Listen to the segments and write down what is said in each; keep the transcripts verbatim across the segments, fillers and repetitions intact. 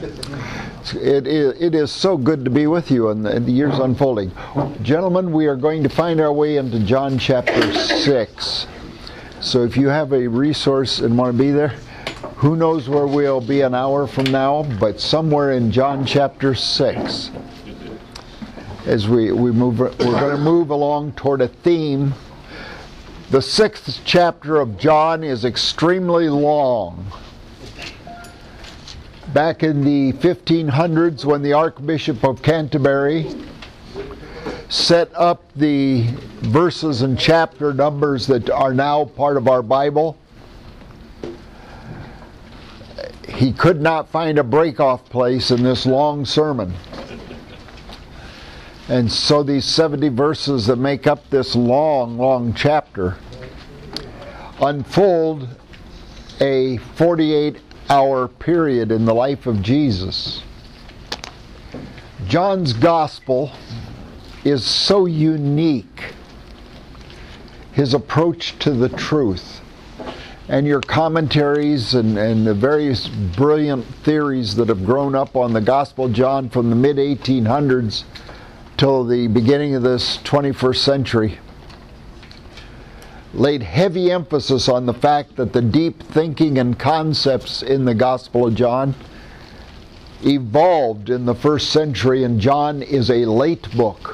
It is, it is so good to be with you in the, in the years unfolding. Gentlemen, we are going to find our way into John chapter six. So if you have a resource and want to be there, who knows where we'll be an hour from now, but somewhere in John chapter six. As we, we move, we're going to move along toward a theme. The sixth chapter of John is extremely long. Back in the fifteen hundreds, when the Archbishop of Canterbury set up the verses and chapter numbers that are now part of our Bible, he could not find a break-off place in this long sermon. And so these seventy verses that make up this long, long chapter unfold a forty-eight hour period in the life of Jesus. John's gospel is so unique, his approach to the truth. And your commentaries and, and the various brilliant theories that have grown up on the Gospel of John from the mid eighteen hundreds till the beginning of this twenty-first century laid heavy emphasis on the fact that the deep thinking and concepts in the Gospel of John evolved in the first century, and John is a late book.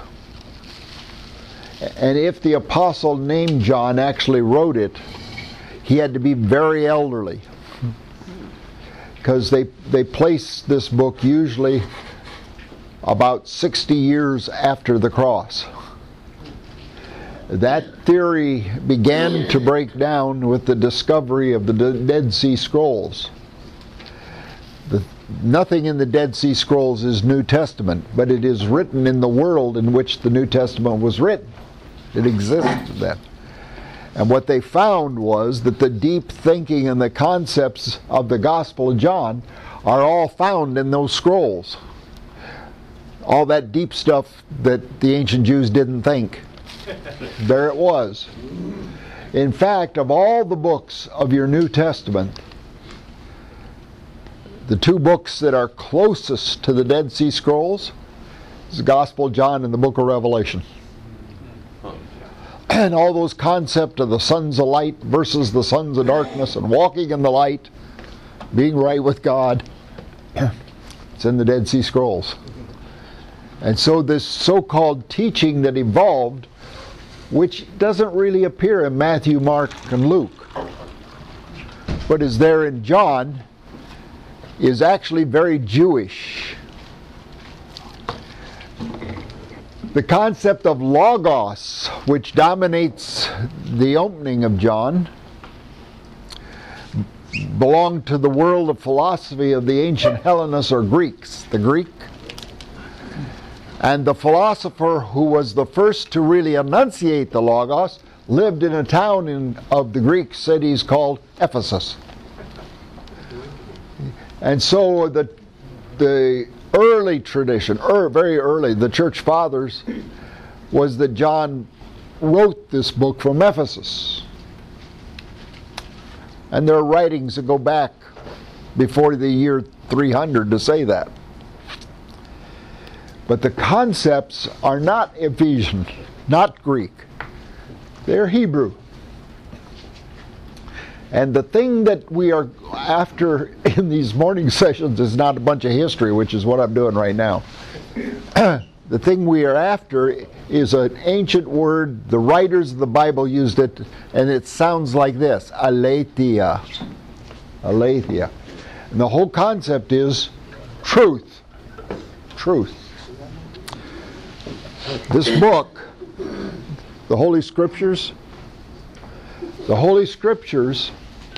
And if the apostle named John actually wrote it, he had to be very elderly, because they, they place this book usually about sixty years after the cross. That theory began to break down with the discovery of the Dead Sea Scrolls. The, nothing in the Dead Sea Scrolls is New Testament, but it is written in the world in which the New Testament was written. It existed then. And what they found was that the deep thinking and the concepts of the Gospel of John are all found in those scrolls. All that deep stuff that the ancient Jews didn't think. There it was. In fact, of all the books of your New Testament, the two books that are closest to the Dead Sea Scrolls is the Gospel of John and the book of Revelation. And all those concepts of the sons of light versus the sons of darkness and walking in the light, being right with God, it's in the Dead Sea Scrolls. And so this so-called teaching that evolved, which doesn't really appear in Matthew, Mark, and Luke, but is there in John, is actually very Jewish. The concept of logos, which dominates the opening of John, belonged to the world of philosophy of the ancient Hellenists or Greeks, the Greek. And the philosopher who was the first to really enunciate the Logos lived in a town in, of the Greek cities called Ephesus. And so the, the early tradition, er, very early, the church fathers, was that John wrote this book from Ephesus. And there are writings that go back before the year three hundred to say that. But the concepts are not Ephesian, not Greek. They're Hebrew. And the thing that we are after in these morning sessions is not a bunch of history, which is what I'm doing right now. The thing we are after is an ancient word. The writers of the Bible used it, and it sounds like this: aletheia. Aletheia. And the whole concept is truth. Truth. This book, the Holy Scriptures, the Holy Scriptures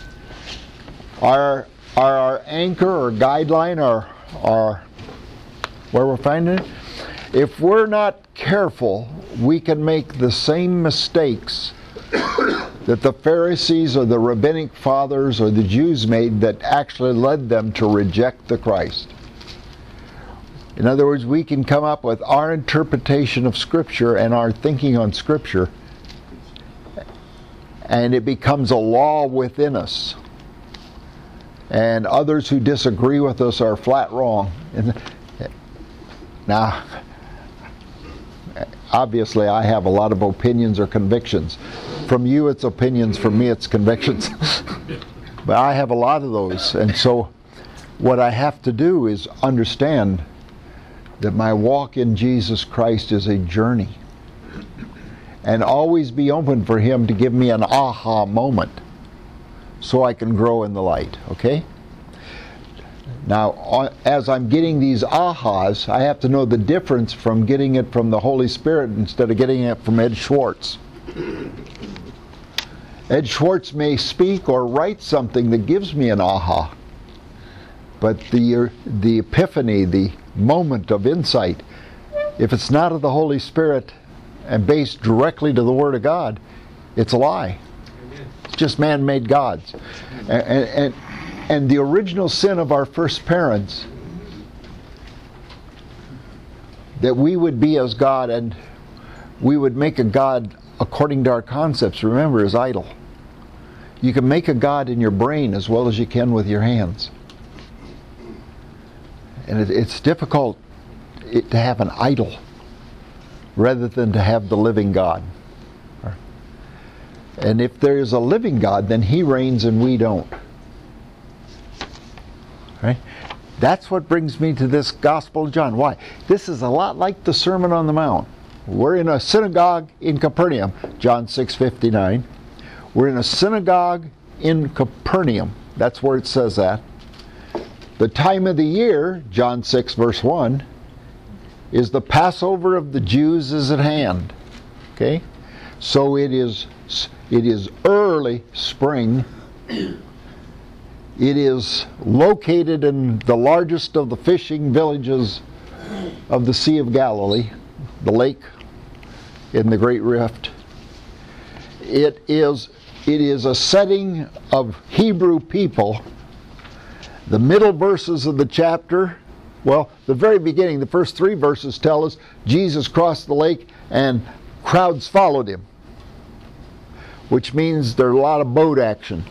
are, are our anchor or guideline or, or where we're finding it. If we're not careful, we can make the same mistakes that the Pharisees or the rabbinic fathers or the Jews made that actually led them to reject the Christ. In other words, we can come up with our interpretation of Scripture and our thinking on Scripture, and it becomes a law within us. and others who disagree with us are flat wrong. And now, obviously, I have a lot of opinions or convictions. From you, it's opinions. From me, it's convictions. But I have a lot of those. And so what I have to do is understand that my walk in Jesus Christ is a journey. And always be open for Him to give me an aha moment so I can grow in the light. Okay? Now, as I'm getting these ahas, I have to know the difference from getting it from the Holy Spirit instead of getting it from Ed Schwartz. Ed Schwartz may speak or write something that gives me an aha, but the, the epiphany, the moment of insight, if it's not of the Holy Spirit and based directly to the Word of God, it's a lie. It's just man-made gods. And, and, and the original sin of our first parents, that we would be as God and we would make a God according to our concepts, remember, is idol. You can make a God in your brain as well as you can with your hands. And it, it's difficult it, to have an idol rather than to have the living God. And if there is a living God, then He reigns and we don't. Right? That's what brings me to this Gospel of John. Why? This is a lot like the Sermon on the Mount. We're in a synagogue in Capernaum, John six fifty-nine. We're in a synagogue in Capernaum. That's where it says that. The time of the year, John six verse one, is the Passover of the Jews is at hand. Okay? So it is it is early spring. It is located in the largest of the fishing villages of the Sea of Galilee, the lake in the Great Rift. It is it is a setting of Hebrew people. The middle verses of the chapter, well, the very beginning, the first three verses tell us Jesus crossed the lake and crowds followed Him, which means there's a lot of boat action.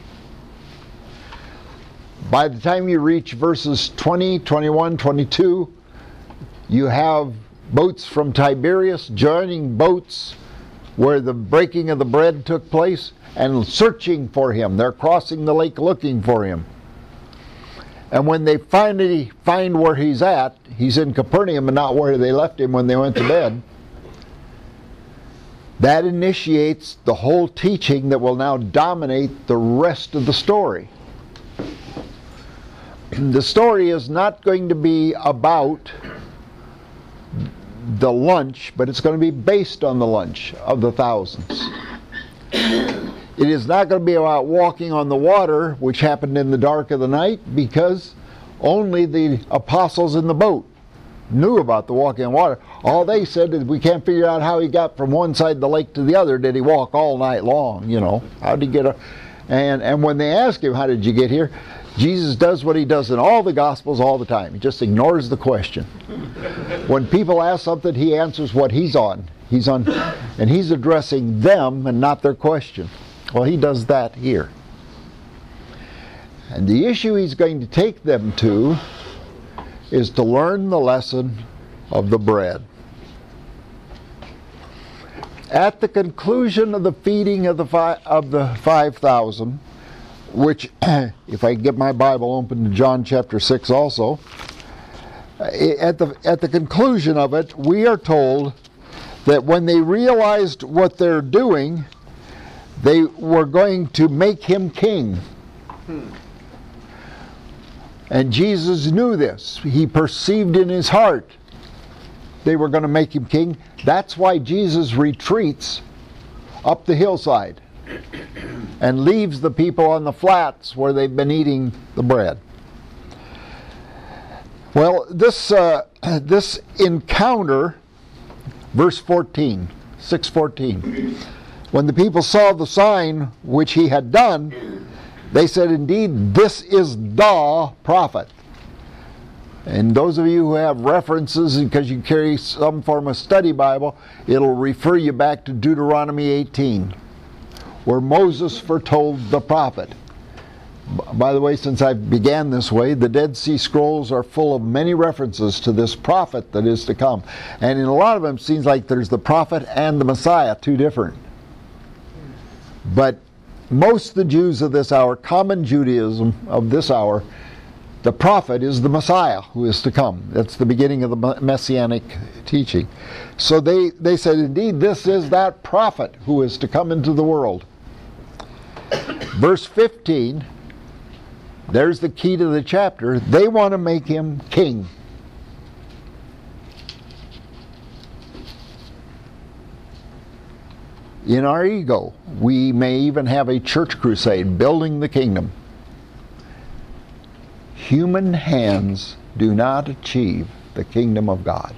By the time you reach verses twenty, twenty-one, twenty-two, you have boats from Tiberias joining boats where the breaking of the bread took place and searching for Him. They're crossing the lake looking for Him. And when they finally find where He's at, He's in Capernaum and not where they left Him when they went to bed. That initiates the whole teaching that will now dominate the rest of the story. The story is not going to be about the lunch, but it's going to be based on the lunch of the thousands. It is not going to be about walking on the water, which happened in the dark of the night, because only the apostles in the boat knew about the walking on water. All they said is, we can't figure out how He got from one side of the lake to the other. Did He walk all night long? You know, how did He get a... And, and when they ask Him, how did you get here? Jesus does what He does in all the Gospels all the time. He just ignores the question. When people ask something, He answers what He's on. He's on, and He's addressing them and not their question. Well, He does that here. And the issue He's going to take them to is to learn the lesson of the bread. At the conclusion of the feeding of the five, of the five thousand, which, if I get my Bible open to John chapter six also, at the at the conclusion of it, we are told that when they realized what they're doing, they were going to make Him king. Hmm. And Jesus knew this. He perceived in His heart they were going to make Him king. That's why Jesus retreats up the hillside and leaves the people on the flats where they've been eating the bread. Well, this uh, this encounter, verse fourteen, six fourteen, when the people saw the sign which He had done, they said, indeed, this is the prophet. And those of you who have references, because you carry some form of study Bible, it'll refer you back to Deuteronomy eighteen, where Moses foretold the prophet By the way, since I began this way, the Dead Sea Scrolls are full of many references to this prophet that is to come. And in a lot of them, it seems like there's the prophet and the Messiah, two different. But most of the Jews of this hour, common Judaism of this hour, the prophet is the Messiah who is to come. That's the beginning of the Messianic teaching. So they, they said, indeed, this is that prophet who is to come into the world. Verse fifteen, there's the key to the chapter. They want to make him king. In our ego, we may even have a church crusade, building the kingdom. Human hands do not achieve the kingdom of God.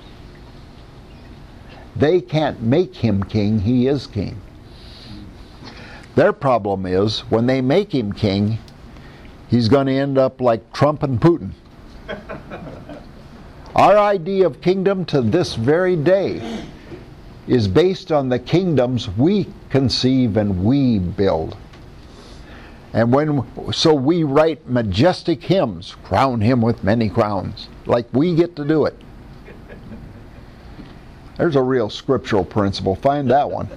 They can't make him king, he is king. Their problem is, when they make him king, he's going to end up like Trump and Putin. Our idea of kingdom to this very day is based on the kingdoms we conceive and we build. And when so we write majestic hymns, crown him with many crowns, like we get to do it. There's a real scriptural principle. Find that one.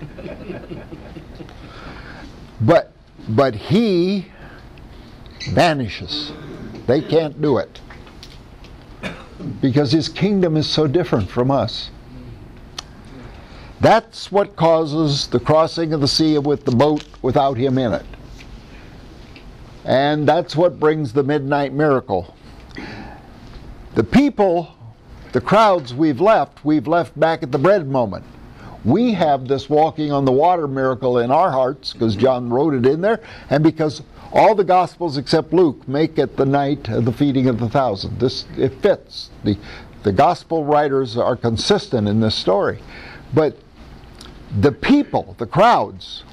But but he vanishes. They can't do it because his kingdom is so different from us. That's what causes the crossing of the sea with the boat without him in it. And that's what brings the midnight miracle. The people, the crowds we've left, we've left back at the bread moment. We have this walking on the water miracle in our hearts because John wrote it in there, and because all the Gospels except Luke make it the night of the feeding of the thousand. This, it fits. The, the Gospel writers are consistent in this story. But the people, the crowds,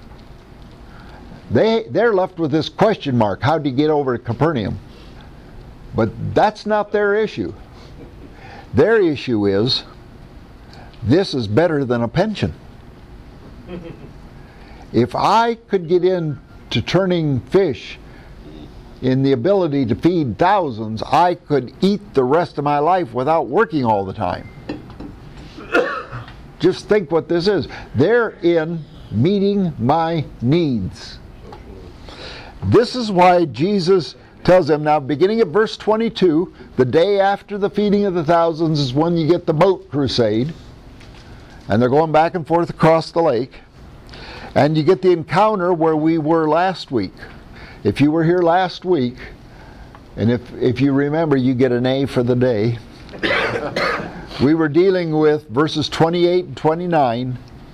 they, they're left with this question mark. How do you get over to Capernaum? But that's not their issue. Their issue is, this is better than a pension. If I could get into turning fish in the ability to feed thousands, I could eat the rest of my life without working all the time. Just think what this is. They're in meeting my needs. This is why Jesus tells them, now beginning at verse twenty-two, the day after the feeding of the thousands is when you get the boat crusade. And they're going back and forth across the lake. And you get the encounter where we were last week. If you were here last week, and if, if you remember, you get an A for the day. We were dealing with verses twenty-eight and twenty-nine.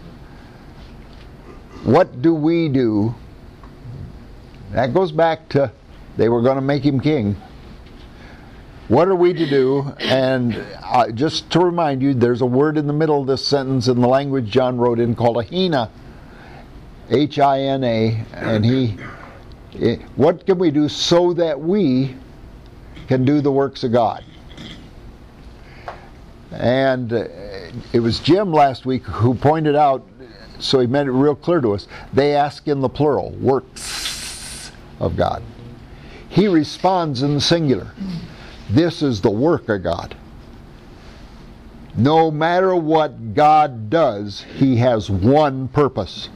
What do we do? That goes back to they were going to make him king. What are we to do? And uh, just to remind you, there's a word in the middle of this sentence in the language John wrote in called a hina, H I N A, and he, it, what can we do so that we can do the works of God? And uh, it was Jim last week who pointed out, so he made it real clear to us, they ask in the plural, works of God. He responds in the singular. This is the work of God. No matter what God does, he has one purpose.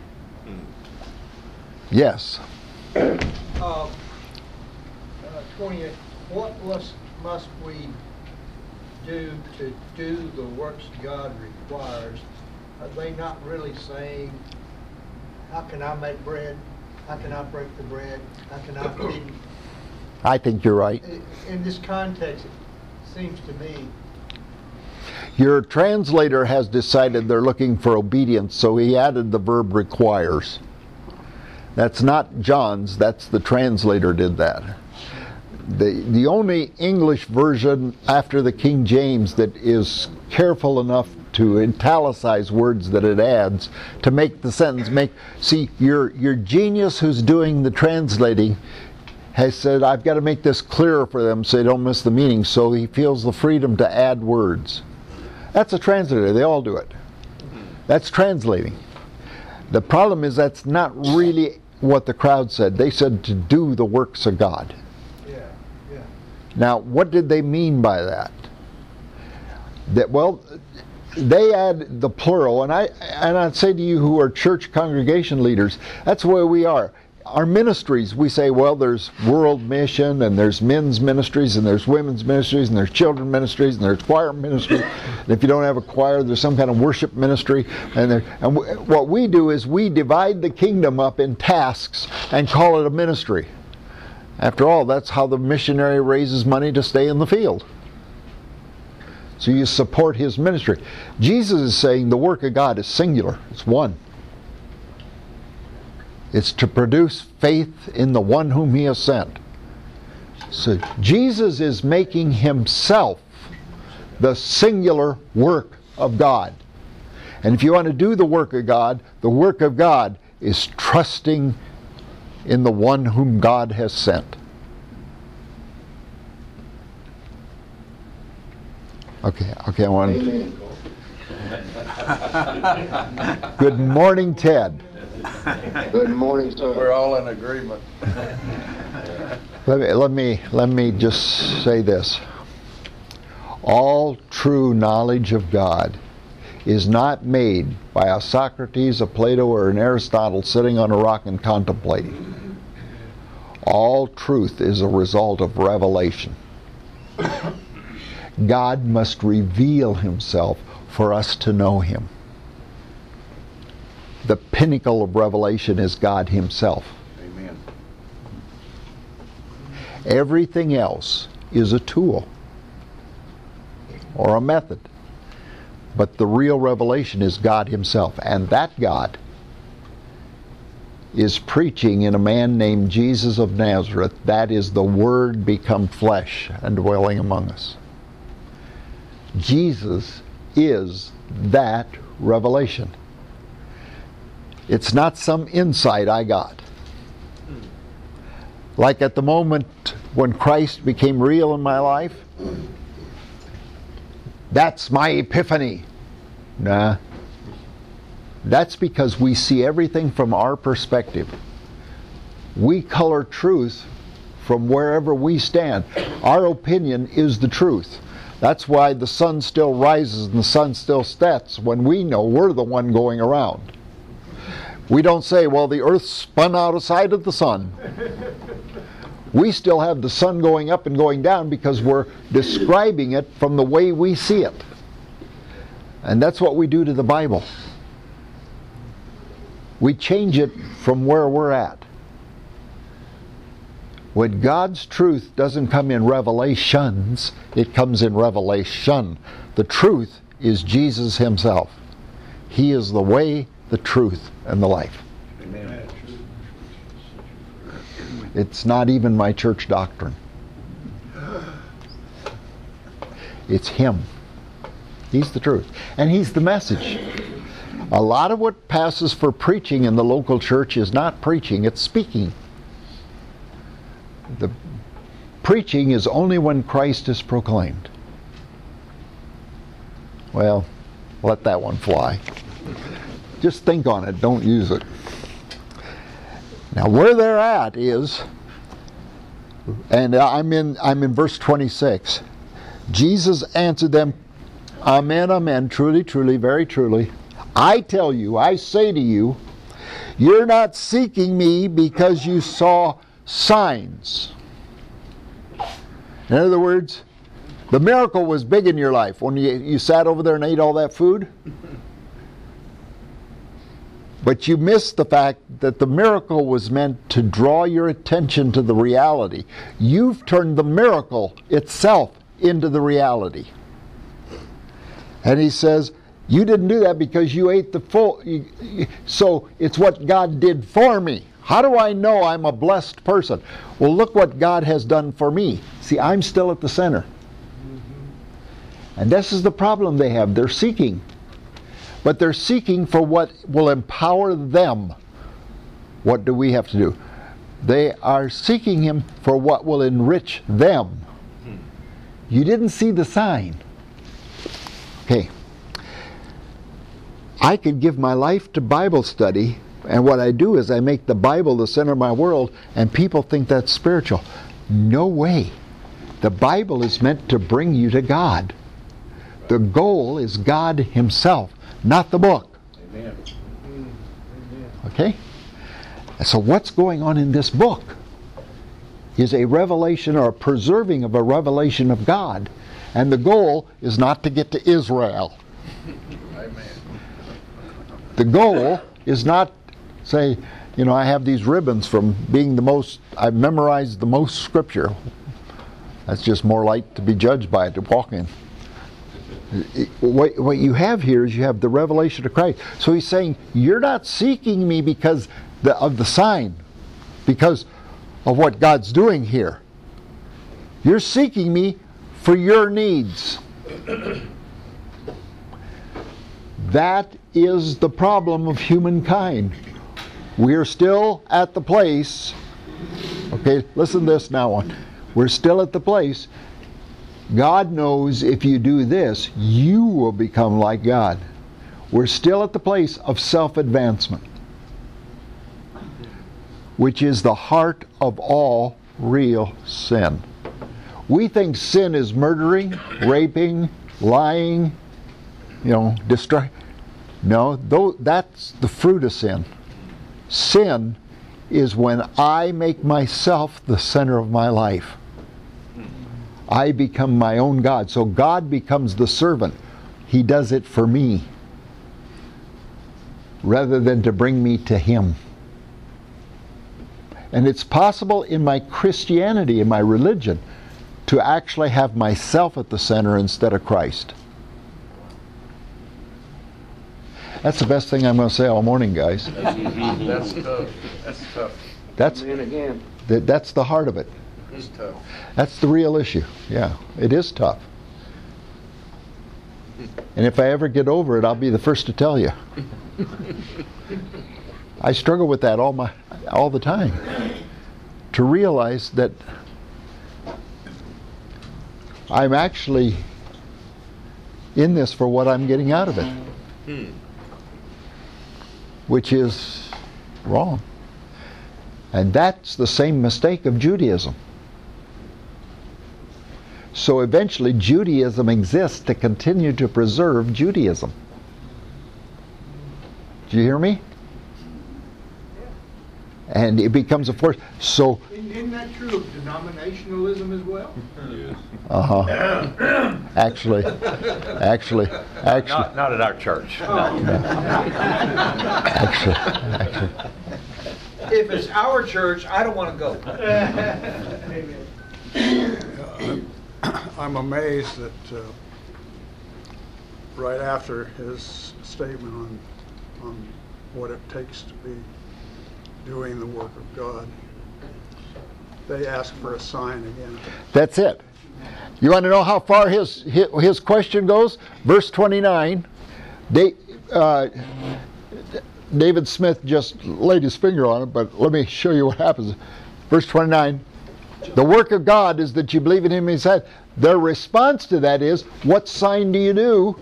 Yes? Uh, uh, twenty-eight, what must, must we do to do the works God requires? Are they not really saying, how can I make bread? How can I break the bread? How can I feed? I think you're right. In this context, it seems to me. Your translator has decided they're looking for obedience, so he added the verb requires. That's not John's, that's the translator did that. The, the only English version after the King James that is careful enough to italicize words that it adds to make the sentence make, see, your, your genius who's doing the translating has said, I've got to make this clearer for them so they don't miss the meaning, so he feels the freedom to add words. That's a translator, they all do it. That's translating. The problem is that's not really what the crowd said. They said to do the works of God. Yeah, yeah. Now, what did they mean by that? That well, they add the plural, and I and I'd say to you who are church congregation leaders, that's the way we are. Our ministries, we say, well, there's world mission, and there's men's ministries, and there's women's ministries, and there's children ministries, and there's choir ministry. And if you don't have a choir, there's some kind of worship ministry. And, there, and w- what we do is we divide the kingdom up in tasks and call it a ministry. After all, that's how the missionary raises money to stay in the field. So you support his ministry. Jesus is saying the work of God is singular. It's one. It's to produce faith in the one whom he has sent. So Jesus is making himself the singular work of God. And if you want to do the work of God, the work of God is trusting in the one whom God has sent. Okay, okay, I want to... Good morning, Ted. Good morning, sir. We're all in agreement. Let me, let me, let me just say this. All true knowledge of God is not made by a Socrates, a Plato, or an Aristotle sitting on a rock and contemplating. All truth is a result of revelation. God must reveal himself for us to know him. The pinnacle of revelation is God himself. Amen. Everything else is a tool or a method. But the real revelation is God himself. And that God is preaching in a man named Jesus of Nazareth. That is the Word become flesh and dwelling among us. Jesus is that revelation. It's not some insight I got. Like at the moment when Christ became real in my life, that's my epiphany. Nah. That's because we see everything from our perspective. We color truth from wherever we stand. Our opinion is the truth. That's why the sun still rises and the sun still sets when we know we're the one going around. We don't say, well, the earth spun outside of the sun. We still have the sun going up and going down because we're describing it from the way we see it. And that's what we do to the Bible. We change it from where we're at. When God's truth doesn't come in revelations, it comes in revelation. The truth is Jesus himself. He is the way, the truth, and the life. Amen. It's not even my church doctrine. It's him. He's the truth. And he's the message. A lot of what passes for preaching in the local church is not preaching, it's speaking. The preaching is only when Christ is proclaimed. Well, let that one fly. Just think on it, don't use it. Now where they're at is, and I'm in I'm in verse twenty-six. Jesus answered them, Amen, amen, truly, truly, very truly. I tell you, I say to you, you're not seeking me because you saw signs. In other words, the miracle was big in your life when you, you sat over there and ate all that food. But you missed the fact that the miracle was meant to draw your attention to the reality. You've turned the miracle itself into the reality. And he says, you didn't do that because you ate the full. You, you, so it's what God did for me. How do I know I'm a blessed person? Well, look what God has done for me. See, I'm still at the center. And this is the problem they have. They're seeking. But they're seeking for what will empower them. What do we have to do? They are seeking him for what will enrich them. You didn't see the sign. Okay. I could give my life to Bible study And what I do is I make the Bible the center of my world, and people think that's spiritual. No way. The Bible is meant to bring you to God. The goal is God Himself, not the book. Amen. Okay? So what's going on in this book is a revelation or a preserving of a revelation of God. And the goal is not to get to Israel. Amen. The goal is not, say, you know, I have these ribbons from being the most, I've memorized the most scripture. That's just more like to be judged by it, to walk in. What, what you have here is you have the revelation of Christ. So he's saying, you're not seeking me because the, of the sign, because of what God's doing here. You're seeking me for your needs. That is the problem of humankind. We are still at the place, okay, listen to this now on. We're still at the place, God knows if you do this, you will become like God. We're still at the place of self-advancement, which is the heart of all real sin. We think sin is murdering, raping, lying, you know, destroy. No, though that's the fruit of sin. Sin is when I make myself the center of my life. I become my own God. So God becomes the servant. He does it for me, rather than to bring me to Him. And it's possible in my Christianity, in my religion, to actually have myself at the center instead of Christ. That's the best thing I'm going to say all morning, guys. That's tough. That's tough. That's, And again, that, that's the heart of it. It's tough. That's the real issue. Yeah, it is tough. And if I ever get over it, I'll be the first to tell you. I struggle with that all my all the time. To realize that I'm actually in this for what I'm getting out of it. Hmm. Which is wrong. And that's the same mistake of Judaism. So eventually Judaism exists to continue to preserve Judaism. Do you hear me? And it becomes a force. So Isn't that true of denominationalism as well? uh-huh. Actually, actually, actually, Not, not at our church. actually, actually. If it's our church, I don't want to go. I'm amazed that uh, right after his statement on on what it takes to be doing the work of God, they ask for a sign again. That's it. You want to know how far his his, his question goes? Verse twenty-nine. They, uh, David Smith just laid his finger on it, but let me show you what happens. Verse twenty-nine. The work of God is that you believe in Him. He said. Their response to that is, what sign do you do?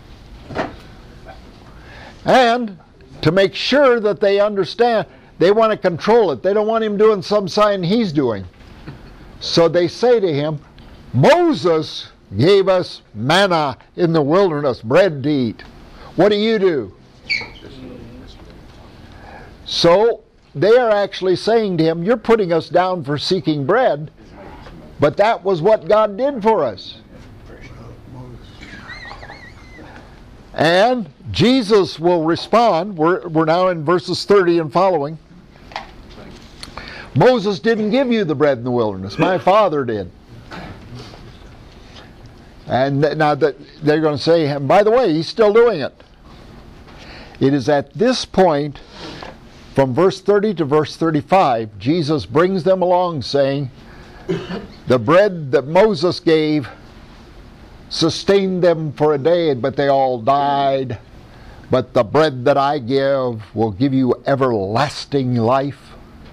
And to make sure that they understand, they want to control it. They don't want Him doing some sign He's doing. So they say to Him, Moses gave us manna in the wilderness, bread to eat. What do you do? So they are actually saying to Him, you're putting us down for seeking bread, but that was what God did for us. And Jesus will respond. We're, we're now in verses thirty and following. Moses didn't give you the bread in the wilderness. My Father did. And th- now that they're going to say, and by the way, He's still doing it. It is at this point, from verse thirty to verse thirty-five, Jesus brings them along saying, the bread that Moses gave sustained them for a day, but they all died. But the bread that I give will give you everlasting life.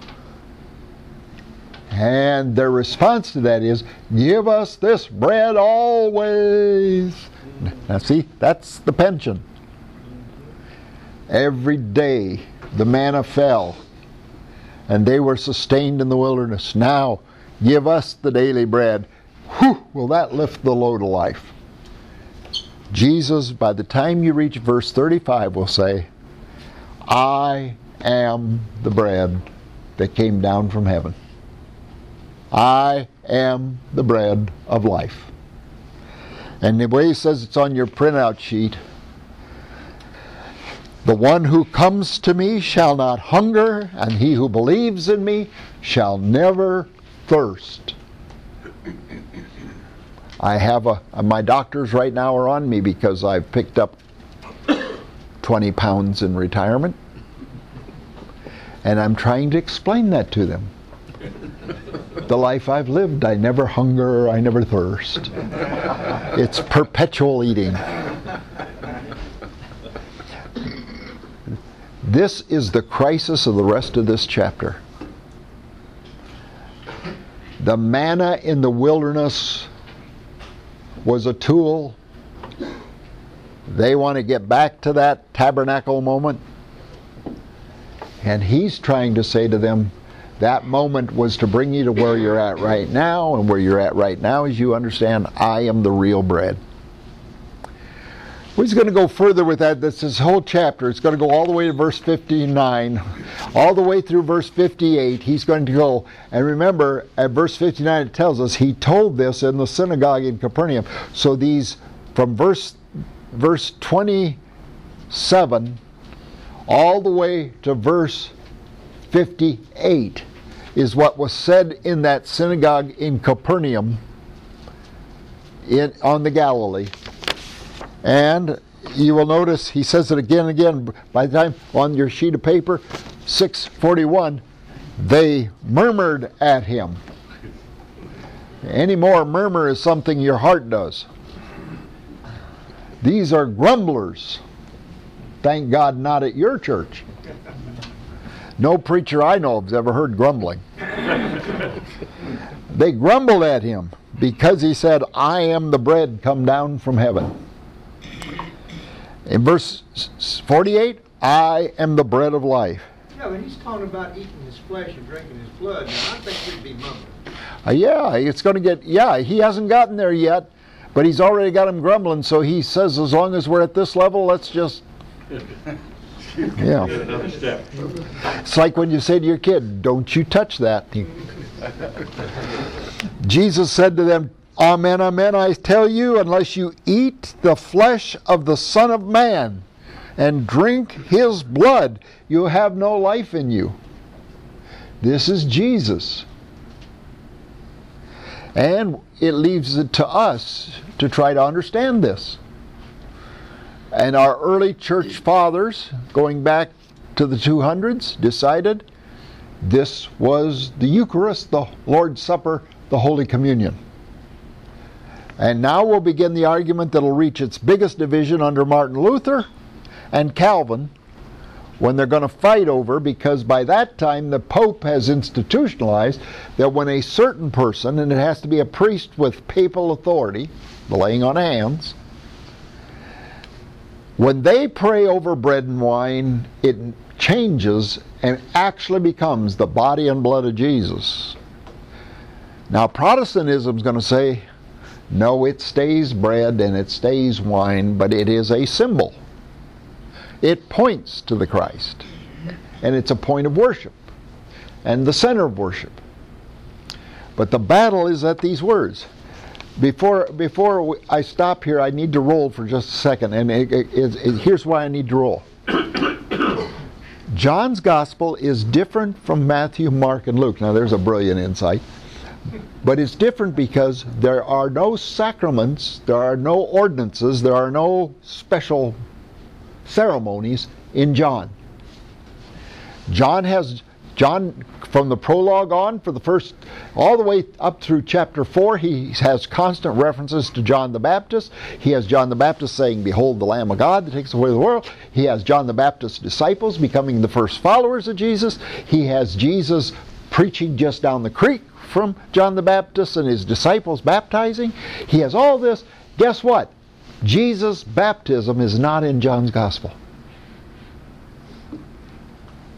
And their response to that is, give us this bread always. Now see, that's the pension. Every day the manna fell, and they were sustained in the wilderness. Now, give us the daily bread. Whew, will that lift the load of life? Jesus, by the time you reach verse thirty-five, will say, I am the bread that came down from heaven. I am the bread of life. And the way he says it's on your printout sheet, the one who comes to me shall not hunger, and he who believes in me shall never thirst. I have a, my doctors right now are on me because I've picked up twenty pounds in retirement. And I'm trying to explain that to them. The life I've lived, I never hunger, I never thirst. It's perpetual eating. This is the crisis of the rest of this chapter. The manna in the wilderness was a tool. They want to get back to that tabernacle moment. And he's trying to say to them, that moment was to bring you to where you're at right now, and where you're at right now is you understand, I am the real bread. He's going to go further with that. That's this whole chapter. It's going to go all the way to verse fifty-nine, all the way through verse fifty-eight. He's going to go, and remember, at verse fifty-nine it tells us he told this in the synagogue in Capernaum. So these, from verse verse twenty-seven all the way to verse fifty-eight is what was said in that synagogue in Capernaum in, on the Galilee. And you will notice he says it again and again. By the time on your sheet of paper, six forty-one, they murmured at him. Any more murmur is something your heart does. These are grumblers. Thank God not at your church. No preacher I know of has ever heard grumbling. They grumbled at him because he said, I am the bread come down from heaven. In verse forty-eight, I am the bread of life. Yeah, when he's talking about eating his flesh and drinking his blood, now I think we'd be mumbling. Uh, yeah, it's going to get, yeah, he hasn't gotten there yet, but he's already got him grumbling, so he says as long as we're at this level, let's just, yeah. It's like when you say to your kid, don't you touch that. Jesus said to them, Amen, amen, I tell you, unless you eat the flesh of the Son of Man and drink his blood, you have no life in you. This is Jesus. And it leaves it to us to try to understand this. And our early church fathers, going back to the two hundreds, decided this was the Eucharist, the Lord's Supper, the Holy Communion. And now we'll begin the argument that will reach its biggest division under Martin Luther and Calvin, when they're going to fight over, because by that time the Pope has institutionalized that when a certain person, and it has to be a priest with papal authority, the laying on of hands, when they pray over bread and wine, it changes and actually becomes the body and blood of Jesus. Now Protestantism is going to say, no, it stays bread and it stays wine, but it is a symbol. It points to the Christ. And it's a point of worship. And the center of worship. But the battle is at these words. Before before I stop here, I need to roll for just a second. And it, it, it, it, here's why I need to roll. John's Gospel is different from Matthew, Mark, and Luke. Now there's a brilliant insight. But it's different because there are no sacraments, there are no ordinances, there are no special ceremonies in John. John has, John, from the prologue on, for the first, all the way up through chapter four, he has constant references to John the Baptist. He has John the Baptist saying, behold the Lamb of God that takes away the world. He has John the Baptist's disciples becoming the first followers of Jesus. He has Jesus preaching just down the creek from John the Baptist and his disciples baptizing. He has all this. Guess what? Jesus' baptism is not in John's Gospel.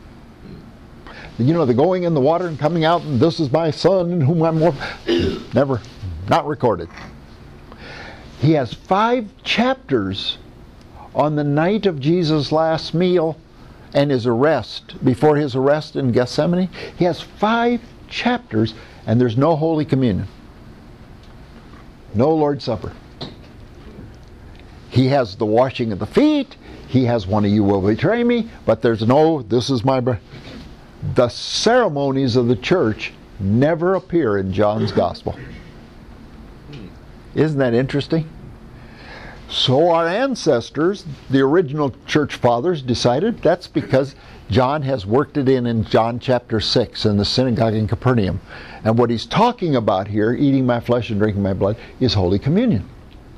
You know, the going in the water and coming out, and this is my son in whom I'm more. Never, not recorded. He has five chapters on the night of Jesus' last meal and his arrest, before his arrest in Gethsemane. He has five chapters, and there's no Holy Communion. No Lord's Supper. He has the washing of the feet. He has one of you will betray me, but there's no, this is my brother. The ceremonies of the church never appear in John's Gospel. Isn't that interesting? So our ancestors, the original church fathers, decided that's because John has worked it in in John chapter six in the synagogue in Capernaum. And what he's talking about here, eating my flesh and drinking my blood, is Holy Communion.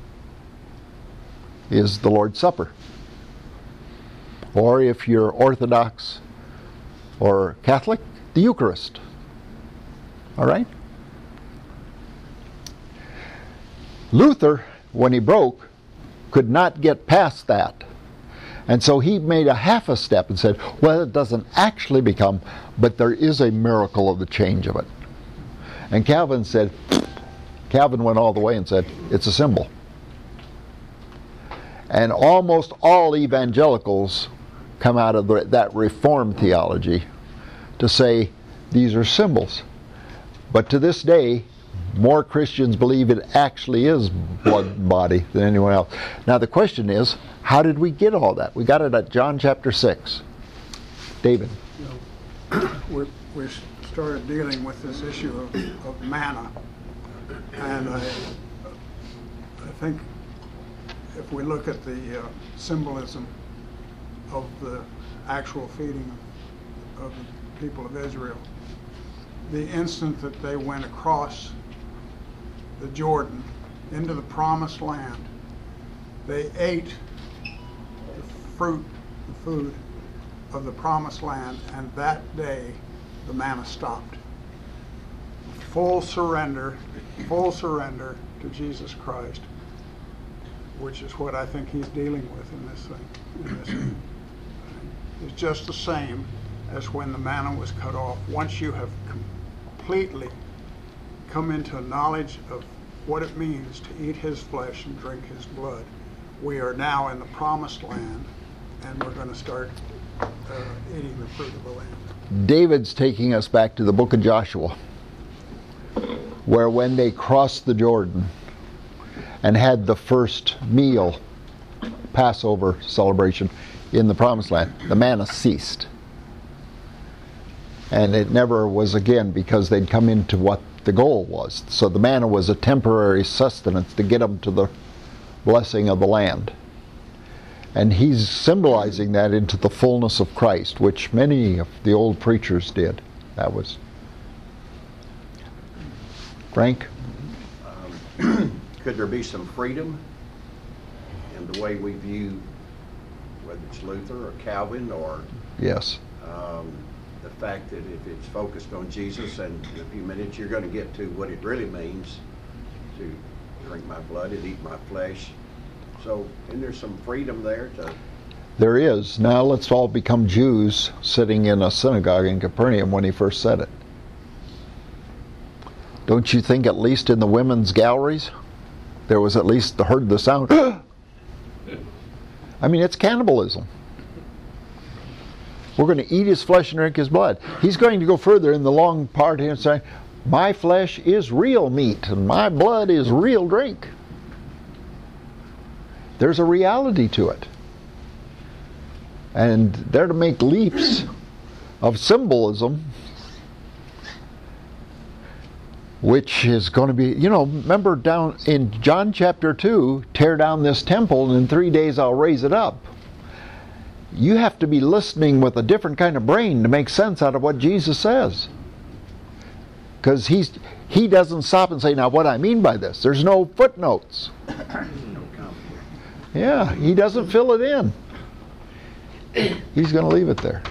Is the Lord's Supper. Or if you're Orthodox or Catholic, the Eucharist. All right? Luther, when he broke, could not get past that. And so he made a half a step and said, well, it doesn't actually become, but there is a miracle of the change of it. And Calvin said, Calvin went all the way and said, it's a symbol. And almost all evangelicals come out of the, that Reformed theology to say these are symbols. But to this day, more Christians believe it actually is blood and body than anyone else. Now the question is, how did we get all that? We got it at John chapter six. David. You know, we, we started dealing with this issue of, of manna. And I, I think if we look at the uh, symbolism of the actual feeding of, of the people of Israel, the instant that they went across the Jordan into the promised land, they ate the fruit, the food of the promised land, and that day the manna stopped. Full surrender, full surrender to Jesus Christ, which is what I think he's dealing with in this thing. In this thing. It's just the same as when the manna was cut off. Once you have completely come into a knowledge of what it means to eat his flesh and drink his blood, we are now in the promised land, and we're going to start uh, eating the fruit of the land. David's taking us back to the book of Joshua, where when they crossed the Jordan and had the first meal, Passover celebration in the promised land, the manna ceased. And it never was again, because they'd come into what the goal was. So the manna was a temporary sustenance to get them to the blessing of the land. And he's symbolizing that into the fullness of Christ, which many of the old preachers did. That was Frank? Um, could there be some freedom in the way we view, whether it's Luther or Calvin, or Yes. um, the fact that if it's focused on Jesus, and in a few minutes you're going to get to what it really means to drink my blood and eat my flesh. So, isn't there some freedom there to... There is. Now let's all become Jews sitting in a synagogue in Capernaum when he first said it. Don't you think at least in the women's galleries there was at least the heard the sound? I mean, it's cannibalism. We're going to eat his flesh and drink his blood. He's going to go further in the long part here and say, my flesh is real meat and my blood is real drink. There's a reality to it. And they're to make leaps of symbolism, which is going to be, you know, remember down in John chapter two, tear down this temple and in three days I'll raise it up. You have to be listening with a different kind of brain to make sense out of what Jesus says. Because he's he doesn't stop and say, now what I mean by this. There's no footnotes. Yeah, he doesn't fill it in. He's going to leave it there.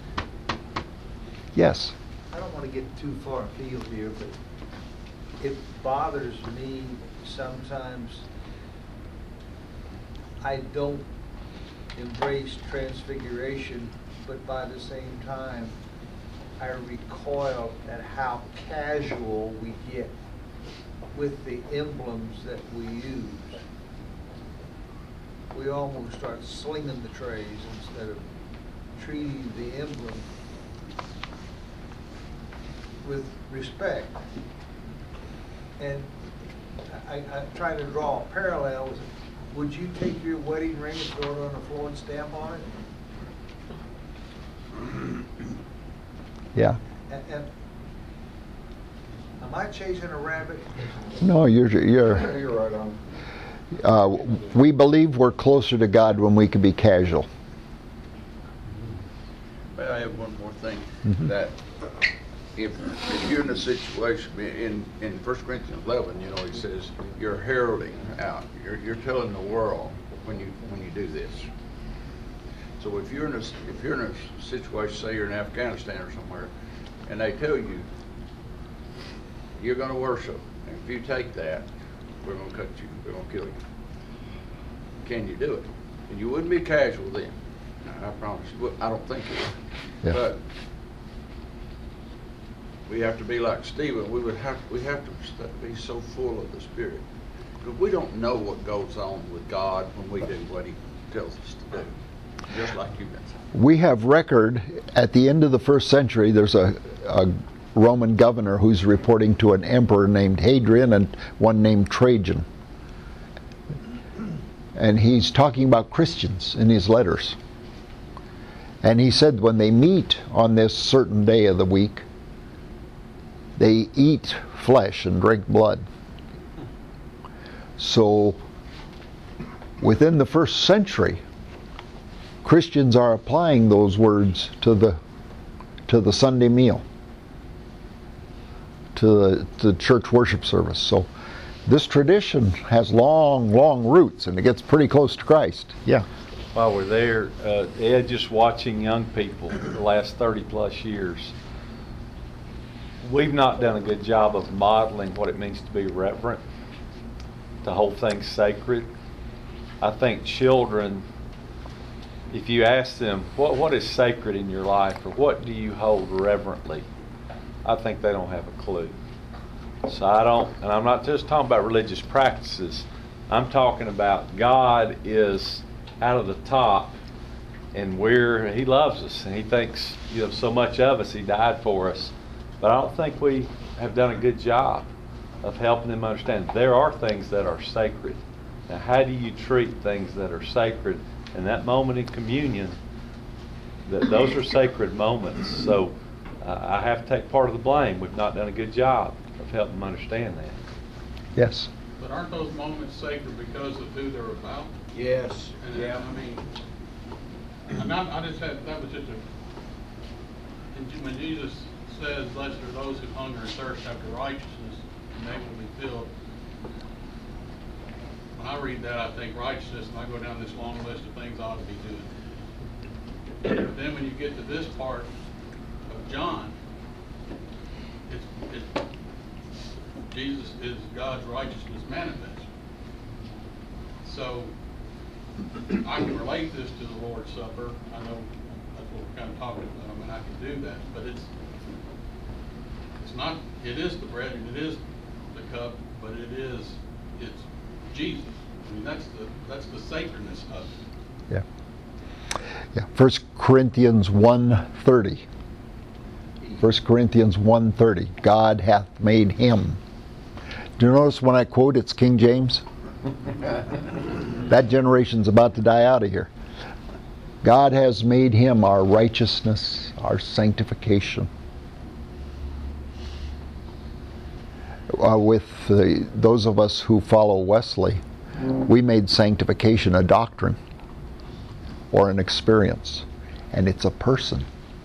Yes? I don't want to get too far afield here, but it bothers me sometimes. I don't embrace transfiguration, but by the same time, I recoil at how casual we get with the emblems that we use. We almost start slinging the trays instead of treating the emblem with respect. And I, I try to draw a parallel with, would you take your wedding ring and throw it on the floor and stamp on it? Yeah. And, and am I chasing a rabbit? No, you're you're. You're right on. Uh, we believe we're closer to God when we can be casual. May I have one more thing? Mhm. That if, if you're in a situation, in, in First Corinthians eleven, you know, he says, you're heralding out, you're, you're telling the world when you, when you do this. So if you're in a, if you're in a situation, say you're in Afghanistan or somewhere, and they tell you, you're gonna worship, and if you take that, we're gonna cut you, we're gonna kill you. Can you do it? And you wouldn't be casual then. I promise you. Well, I don't think you would. Yeah. But we have to be like Stephen. We would have we have to st- be so full of the Spirit, because we don't know what goes on with God when we do what He tells us to do. Just like you've been saying. We have record at the end of the first century. There's a, a Roman governor who's reporting to an emperor named Hadrian and one named Trajan, and he's talking about Christians in his letters. And he said when they meet on this certain day of the week, they eat flesh and drink blood. So within the first century, Christians are applying those words to the to the Sunday meal, to the, to the church worship service. So this tradition has long, long roots, and it gets pretty close to Christ. Yeah. While we're there, uh, Ed, just watching young people the last thirty plus years, we've not done a good job of modeling what it means to be reverent, to hold things sacred. I think children, if you ask them, what what is sacred in your life, or what do you hold reverently, I think they don't have a clue. So I don't, and I'm not just talking about religious practices, I'm talking about God is out of the top, and we're, He loves us, and He thinks, you know, so much of us, He died for us. But I don't think we have done a good job of helping them understand there are things that are sacred. Now, how do you treat things that are sacred? And that moment in communion, that those are sacred moments. So uh, I have to take part of the blame. We've not done a good job of helping them understand that. Yes. But aren't those moments sacred because of who they're about? Yes, And yeah. I mean, and I, I just had, that was just a, and when Jesus says, blessed are those who hunger and thirst after righteousness, and they will be filled. When I read that, I think righteousness, and I go down this long list of things I ought to be doing. But then when you get to this part of John, it's, it's Jesus is God's righteousness manifest. So I can relate this to the Lord's Supper. I know that's what we're kind of talking about, and I can do that. But it's it's not. It is the bread and it is the cup, but it is it's Jesus. I mean, that's the that's the sacredness of it. Yeah. Yeah. First Corinthians one thirty. First Corinthians one thirty. God hath made Him. Do you notice when I quote it's King James? That generation's about to die out of here. God has made Him our righteousness, our sanctification. Uh, with uh, those of us who follow Wesley, we made sanctification a doctrine or an experience, and it's a person.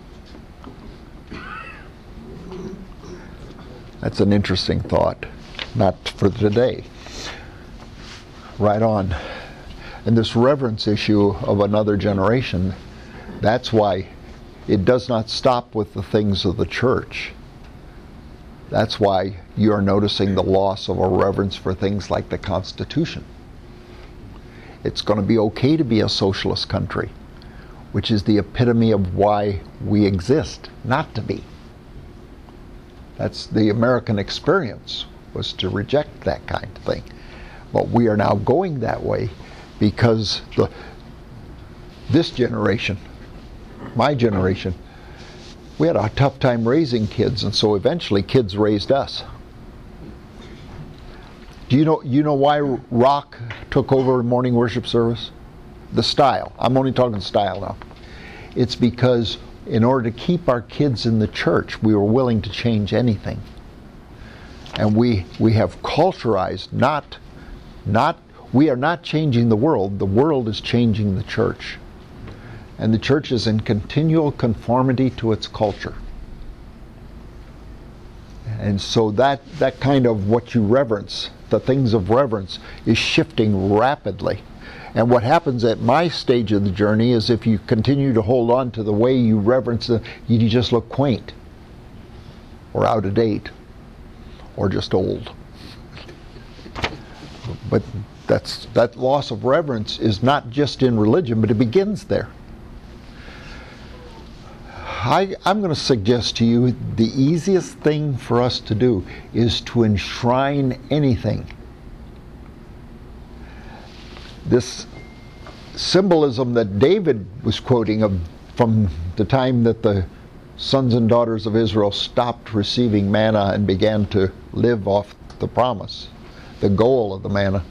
That's an interesting thought. Not for today. Right on. And this reverence issue of another generation, that's why it does not stop with the things of the church. That's why you're noticing the loss of a reverence for things like the Constitution. It's going to be okay to be a socialist country, which is the epitome of why we exist, not to be. That's the American experience, was to reject that kind of thing. But we are now going that way because the this generation, my generation, we had a tough time raising kids, and so eventually kids raised us. Do you know you know why rock took over morning worship service? The style. I'm only talking style now. It's because in order to keep our kids in the church, we were willing to change anything. And we we have culturized, not not we are not changing the world, the world is changing the church. And the church is in continual conformity to its culture. And so that, that kind of what you reverence, the things of reverence, is shifting rapidly. And what happens at my stage of the journey is if you continue to hold on to the way you reverence it, you just look quaint, or out of date, or just old. But that's, that loss of reverence is not just in religion, but it begins there. I, I'm going to suggest to you the easiest thing for us to do is to enshrine anything. This symbolism that David was quoting of from the time that the sons and daughters of Israel stopped receiving manna and began to live off the promise, the goal of the manna.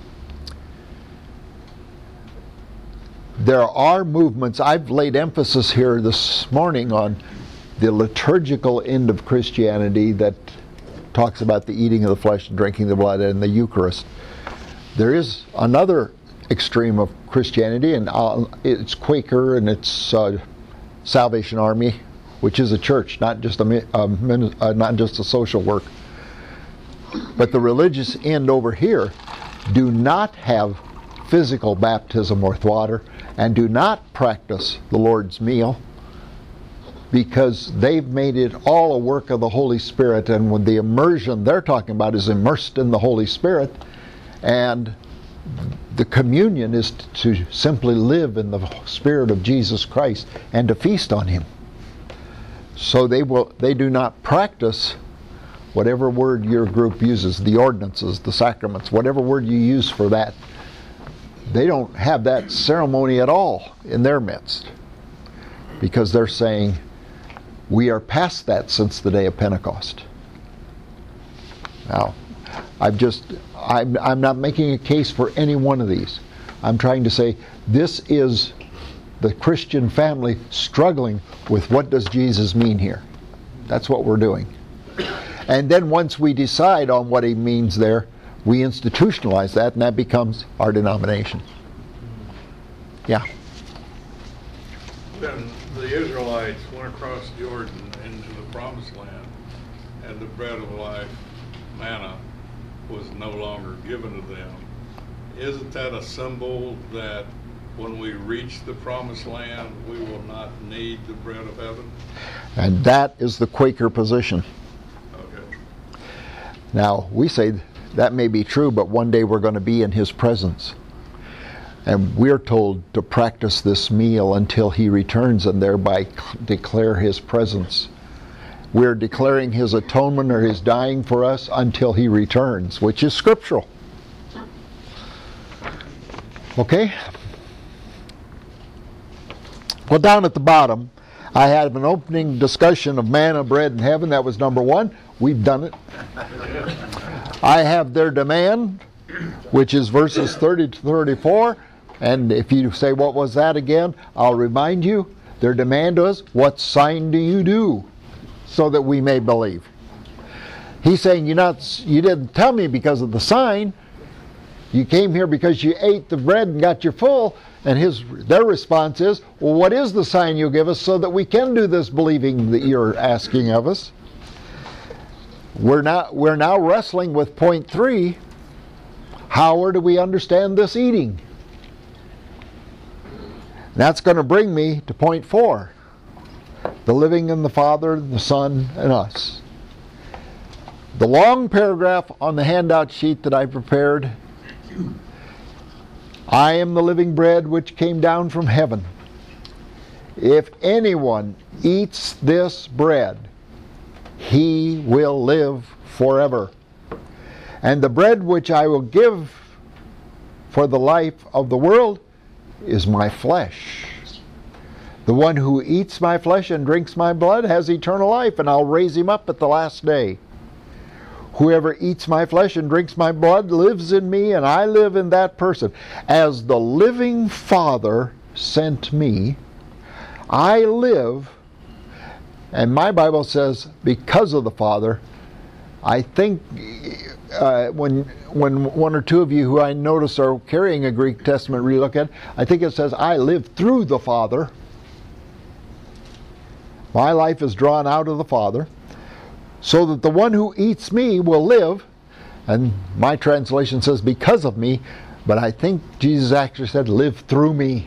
There are movements. I've laid emphasis here this morning on the liturgical end of Christianity that talks about the eating of the flesh and drinking the blood and the Eucharist. There is another extreme of Christianity, and uh, it's Quaker and it's uh, Salvation Army, which is a church, not just a uh, uh, not just a social work. But the religious end over here do not have physical baptism with water, and do not practice the Lord's meal, because they've made it all a work of the Holy Spirit, and when the immersion they're talking about is immersed in the Holy Spirit, and the communion is to simply live in the Spirit of Jesus Christ and to feast on Him. So they will they do not practice whatever word your group uses, the ordinances, the sacraments, whatever word you use for that. They don't have that ceremony at all in their midst, because they're saying we are past that since the day of Pentecost. Now, I've just I'm, I'm not making a case for any one of these. I'm trying to say this is the Christian family struggling with what does Jesus mean here. That's what we're doing. And then once we decide on what He means there, we institutionalize that, and that becomes our denomination. Yeah. Then the Israelites went across Jordan into the Promised Land, and the bread of life, manna, was no longer given to them. Isn't that a symbol that when we reach the Promised Land, we will not need the bread of heaven? And that is the Quaker position. Okay. Now, we say that may be true, but one day we're going to be in His presence. And we're told to practice this meal until He returns and thereby declare His presence. We're declaring His atonement or His dying for us until He returns, which is scriptural. Okay? Well, down at the bottom, I had an opening discussion of manna, bread in heaven. That was number one. We've done it. I have their demand, which is verses thirty to thirty-four. And if you say, what was that again? I'll remind you, their demand was, what sign do you do so that we may believe? He's saying, you're not, you didn't tell me because of the sign. You came here because you ate the bread and got your full. And his, their response is, well, what is the sign you'll give us so that we can do this believing that you're asking of us? We're now, we're now wrestling with point three. How do we understand this eating? That's going to bring me to point four. The living in the Father, the Son, and us. The long paragraph on the handout sheet that I prepared. I am the living bread which came down from heaven. If anyone eats this bread, he will live forever. And the bread which I will give for the life of the world is my flesh. The one who eats my flesh and drinks my blood has eternal life, and I'll raise him up at the last day. Whoever eats my flesh and drinks my blood lives in me, and I live in that person. As the living Father sent me, I live, and my Bible says, because of the Father. I think uh, when when one or two of you who I notice are carrying a Greek Testament relook at, I think it says, I live through the Father. My life is drawn out of the Father, so that the one who eats me will live. And my translation says, because of me, but I think Jesus actually said, live through me.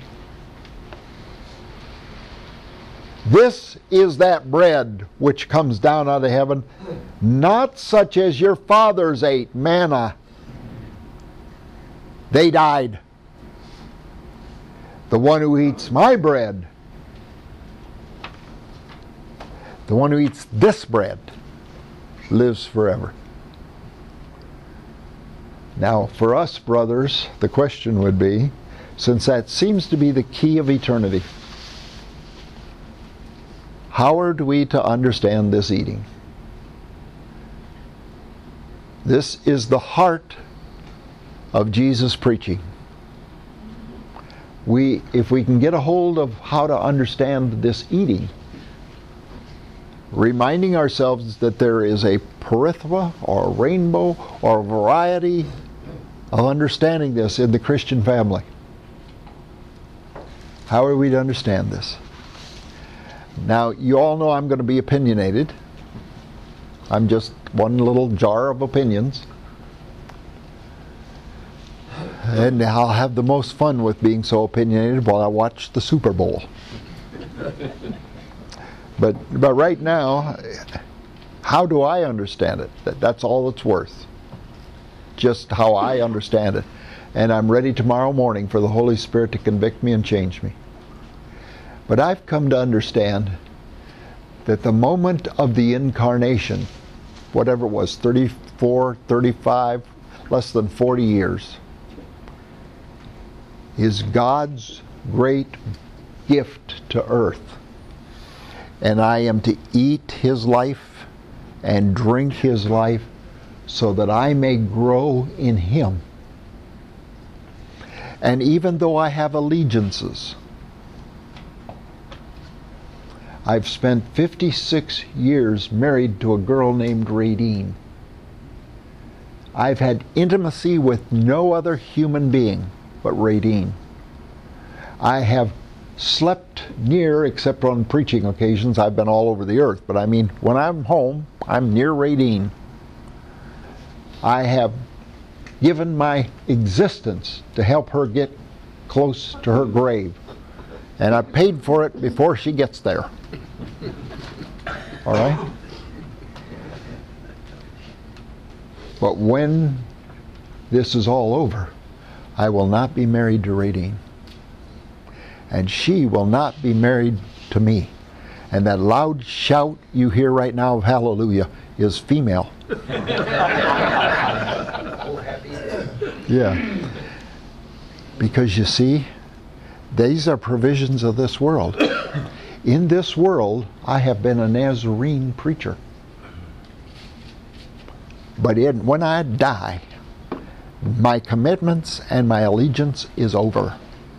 This is that bread which comes down out of heaven, not such as your fathers ate, manna. They died. The one who eats my bread, the one who eats this bread, lives forever. Now, for us, brothers, the question would be, since that seems to be the key of eternity, how are we to understand this eating? This is the heart of Jesus' preaching. We, if we can get a hold of how to understand this eating, reminding ourselves that there is a plethora or a rainbow or a variety of understanding this in the Christian family. How are we to understand this? Now, you all know I'm going to be opinionated. I'm just one little jar of opinions. And I'll have the most fun with being so opinionated while I watch the Super Bowl. But, but right now, how do I understand it? That, that's all it's worth. Just how I understand it. And I'm ready tomorrow morning for the Holy Spirit to convict me and change me. But I've come to understand that the moment of the incarnation, whatever it was, thirty-four, thirty-five, less than forty years, is God's great gift to earth. And I am to eat His life and drink His life so that I may grow in Him. And even though I have allegiances, I've spent fifty-six years married to a girl named Radine. I've had intimacy with no other human being but Radine. I have slept near, except on preaching occasions, I've been all over the earth, but I mean, when I'm home, I'm near Radine. I have given my existence to help her get close to her grave. And I paid for it before she gets there. All right? But when this is all over, I will not be married to Radine. And she will not be married to me. And that loud shout you hear right now of hallelujah is female. Yeah. Because you see, these are provisions of this world. In this world, I have been a Nazarene preacher. But in, when I die, my commitments and my allegiance is over.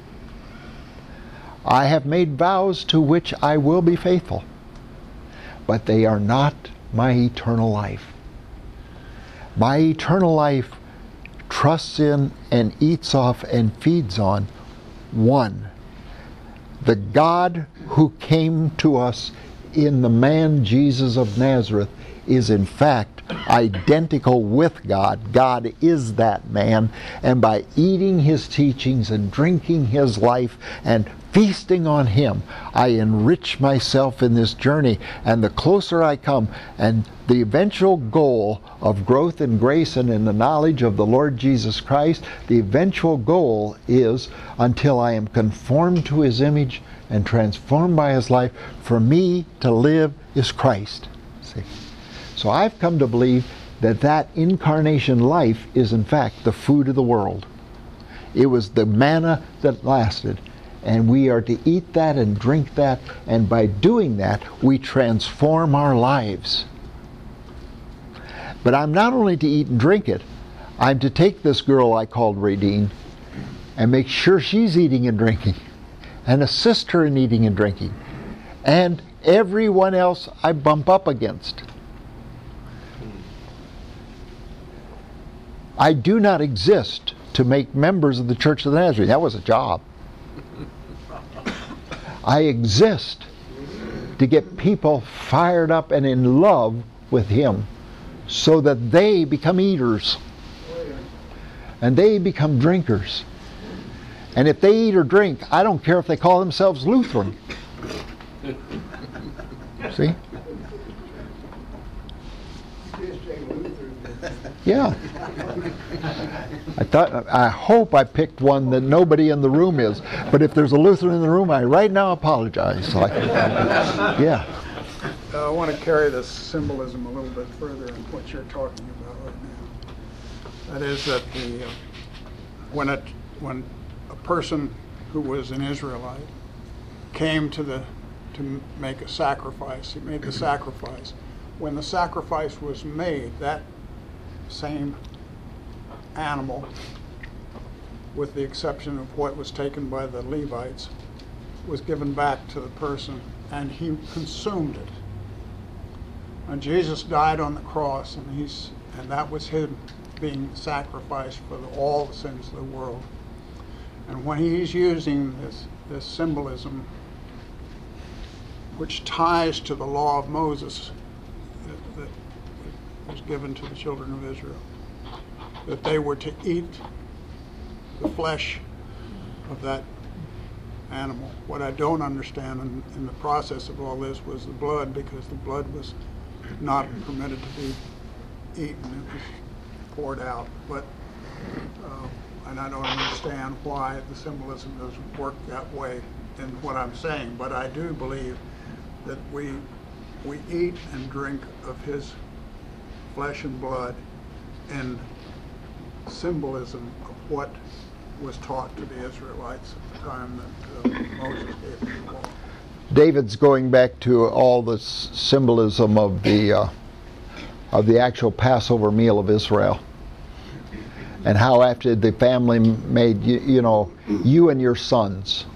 I have made vows to which I will be faithful, but they are not my eternal life. My eternal life trusts in and eats off and feeds on one, the God who came to us in the man Jesus of Nazareth is in fact identical with God. God is that man, and by eating His teachings and drinking His life and feasting on Him, I enrich myself in this journey, and the closer I come, and the eventual goal of growth in grace and in the knowledge of the Lord Jesus Christ, the eventual goal is until I am conformed to His image and transformed by His life. For me to live is Christ. See? So I've come to believe that that incarnation life is in fact the food of the world. It was the manna that lasted, and we are to eat that and drink that, and by doing that we transform our lives. But I'm not only to eat and drink it, I'm to take this girl I called Radine and make sure she's eating and drinking, and assist her in eating and drinking, and everyone else I bump up against. I do not exist to make members of the Church of the Nazarene. That was a job. I exist to get people fired up and in love with Him so that they become eaters and they become drinkers. And if they eat or drink, I don't care if they call themselves Lutheran. See? Yeah. I thought, I hope I picked one that nobody in the room is. But if there's a Lutheran in the room, I right now apologize. Like, yeah. Uh, I want to carry this symbolism a little bit further in what you're talking about right now. That is that the uh, when a when a person who was an Israelite came to the to make a sacrifice, he made the sacrifice. When the sacrifice was made, that same animal, with the exception of what was taken by the Levites, was given back to the person, and he consumed it. And Jesus died on the cross, and he's and that was him being sacrificed for the, all the sins of the world. And when he's using this this symbolism, which ties to the law of Moses that, that was given to the children of Israel, that they were to eat the flesh of that animal. What I don't understand in, in the process of all this was the blood, because the blood was not permitted to be eaten. It was poured out. But uh, and I don't understand why the symbolism doesn't work that way in what I'm saying. But I do believe that we we eat and drink of his flesh and blood in symbolism of what was taught to the Israelites at the time that uh, Moses gave them the law. David's going back to all the s- symbolism of the uh, of the actual Passover meal of Israel, and how after the family made you, you know you and your sons,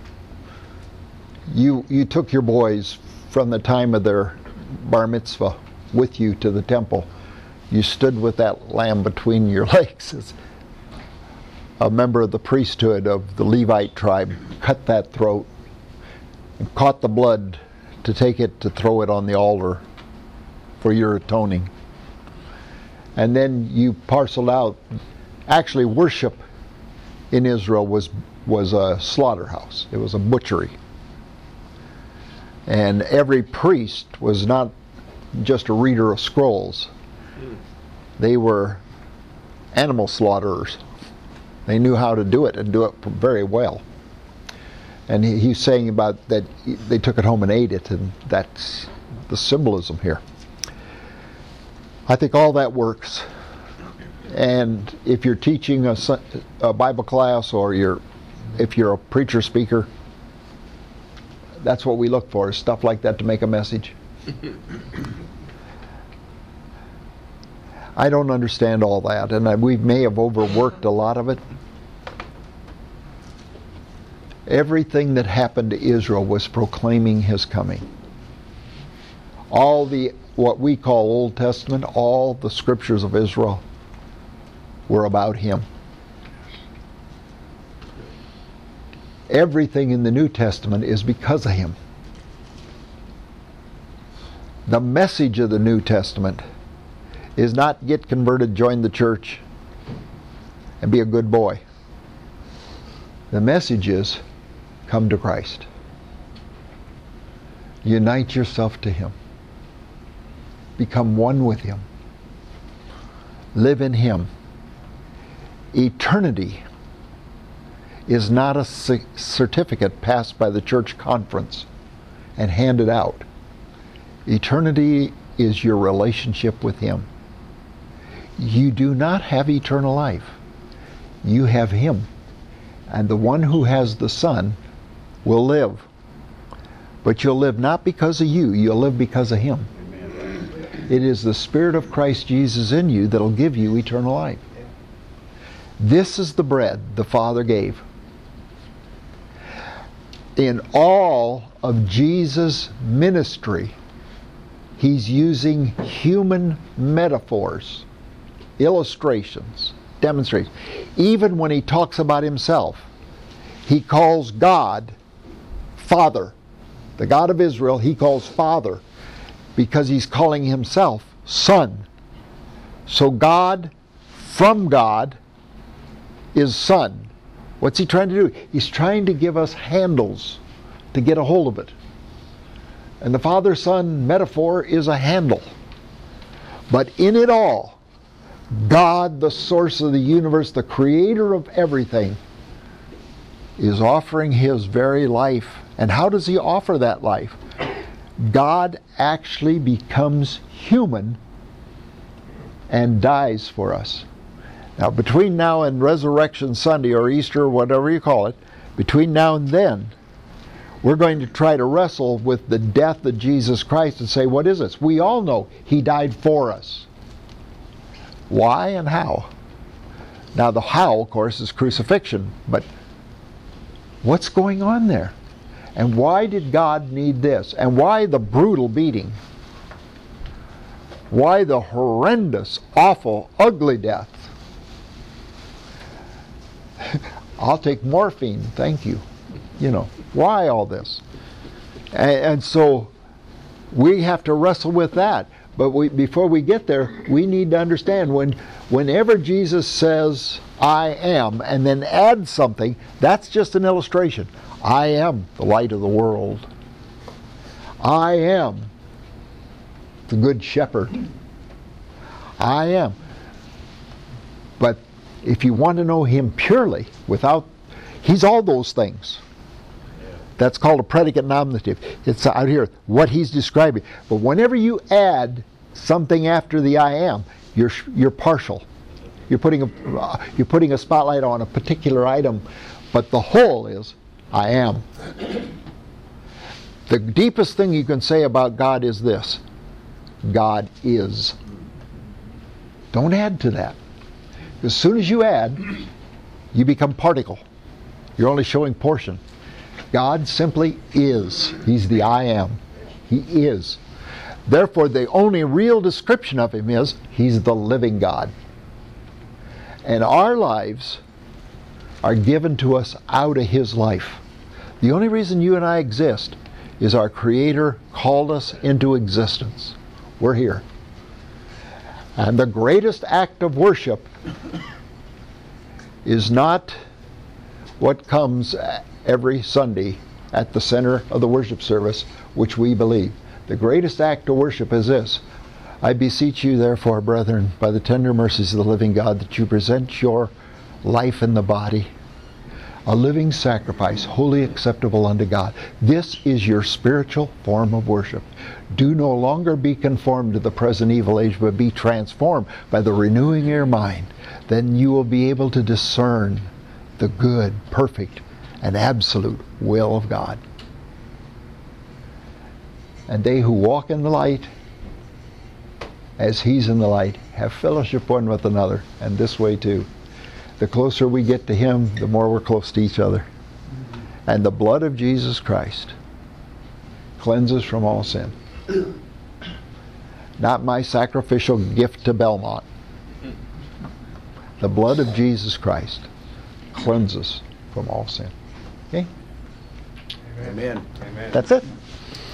you you took your boys from the time of their bar mitzvah with you to the temple. You stood with that lamb between your legs as a member of the priesthood of the Levite tribe, cut that throat, and caught the blood to take it to throw it on the altar for your atoning. And then you parceled out. Actually, worship in Israel was was a slaughterhouse. It was a butchery. And every priest was not just a reader of scrolls. They were animal slaughterers. They knew how to do it and do it very well. And he, he's saying about that they took it home and ate it, and that's the symbolism here. I think all that works. And if you're teaching a, a Bible class, or you're, if you're a preacher speaker, that's what we look for, is stuff like that to make a message. I don't understand all that, and I, we may have overworked a lot of it. Everything that happened to Israel was proclaiming his coming. All the, what we call Old Testament, all the scriptures of Israel were about him. Everything in the New Testament is because of him. The message of the New Testament is not get converted, join the church, and be a good boy. The message is come to Christ. Unite yourself to him. Become one with him. Live in him. Eternity is not a certificate passed by the church conference and handed out. Eternity is your relationship with Him. You do not have eternal life. You have Him. And the one who has the Son will live. But you'll live not because of you, you'll live because of Him. It is the Spirit of Christ Jesus in you that'll give you eternal life. This is the bread the Father gave. In all of Jesus' ministry, He's using human metaphors, illustrations, demonstrations. Even when He talks about Himself, He calls God Father. The God of Israel, He calls Father, because He's calling Himself Son. So God, from God, is Son. What's He trying to do? He's trying to give us handles to get a hold of it. And the Father-Son metaphor is a handle. But in it all, God, the source of the universe, the creator of everything, is offering His very life. And how does He offer that life? God actually becomes human and dies for us. Now, between now and Resurrection Sunday or Easter or whatever you call it, between now and then, we're going to try to wrestle with the death of Jesus Christ and say, what is this? We all know He died for us. Why and how? Now, the how, of course, is crucifixion, but what's going on there? And why did God need this? And why the brutal beating? Why the horrendous, awful, ugly death? I'll take morphine, thank you. You know, why all this? And, and so we have to wrestle with that. But we, before we get there, we need to understand when, whenever Jesus says, I am, and then adds something, that's just an illustration. I am the light of the world. I am the good shepherd. I am. But if you want to know Him purely, without, He's all those things. That's called a predicate nominative. It's out here, what He's describing. But whenever you add something after the I am, you're you're partial. You're putting a uh, you're putting a spotlight on a particular item, but the whole is I am. The deepest thing you can say about God is this: God is. Don't add to that. As soon as you add, you become particle. You're only showing portion. God simply is. He's the I am. He is. Therefore, the only real description of Him is He's the living God. And our lives are given to us out of His life. The only reason you and I exist is our Creator called us into existence. We're here. And the greatest act of worship is not what comes every Sunday at the center of the worship service, which we believe. The greatest act of worship is this: I beseech you, therefore, brethren, by the tender mercies of the living God, that you present your life in the body, a living sacrifice, wholly acceptable unto God. This is your spiritual form of worship. Do no longer be conformed to the present evil age, but be transformed by the renewing of your mind. Then you will be able to discern the good, perfect, and absolute will of God. And they who walk in the light, as He's in the light, have fellowship one with another, and this way too. The closer we get to Him, the more we're close to each other. And the blood of Jesus Christ cleanses from all sin. Not my sacrificial gift to Belmont. The blood of Jesus Christ cleanses from all sin. Okay? Amen. That's it.